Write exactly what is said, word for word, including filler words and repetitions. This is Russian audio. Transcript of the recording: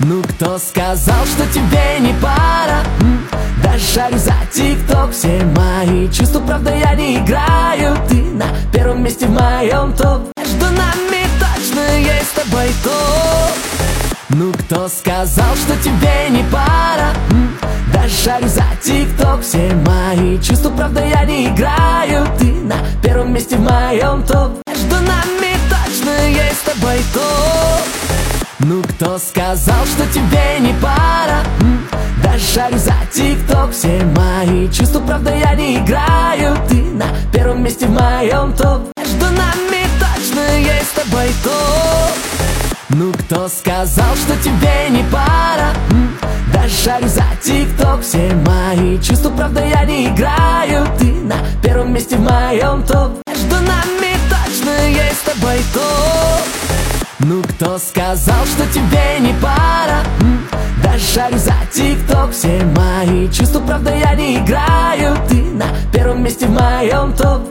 Ну кто сказал, что тебе не пара? М? Да шарю за тик-ток. Все мои чувства, правда, я не играю. Ты на первом месте в моем топ. Между нами точно есть с тобой топ. Ну кто сказал, что тебе не пара? М? Да шарю за тик-ток. Все мои чувства, правда, я не играю. Ты на первом месте в моем топ. Между нами точно есть с тобой топ. Ну кто сказал, что тебе не пара? М? Да шарю за тик-ток. Все мои чувства, правда, я не играю. Ты на первом месте в моем топ. Между нами точно есть с тобой топ. Ну кто сказал, что тебе не пара? М? Да шарю за тик-ток. Все мои чувства, правда, я не играю. Ты на первом месте в моем топ. Между нами точно есть с тобой топ. Ну кто сказал, что тебе не пара? М? Да шарю за тик-ток. Все мои чувства, правда, я не играю. Ты на первом месте в моем топ.